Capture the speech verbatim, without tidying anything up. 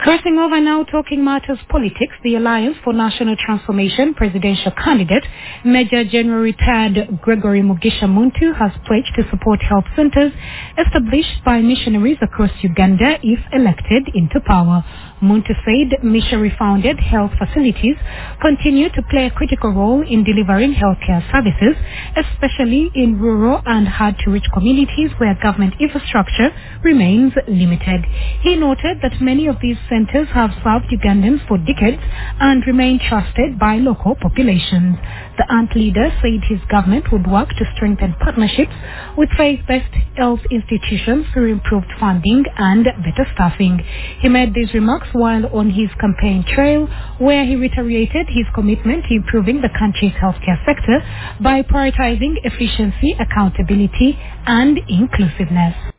Crossing over now, talking matters politics, the Alliance for National Transformation presidential candidate, Major General retired Gregory Mugisha Muntu, has pledged to support health centers established by missionaries across Uganda if elected into power. Muntu said missionary-founded health facilities continue to play a critical role in delivering healthcare services, especially in rural and hard-to-reach communities where government infrastructure remains limited. He noted that many of these centers have served Ugandans for decades and remain trusted by local populations. The A N T leader said his government would work to strengthen partnerships with faith-based health institutions through improved funding and better staffing. He made these remarks while on his campaign trail, where he reiterated his commitment to improving the country's healthcare sector by prioritizing efficiency, accountability, and inclusiveness.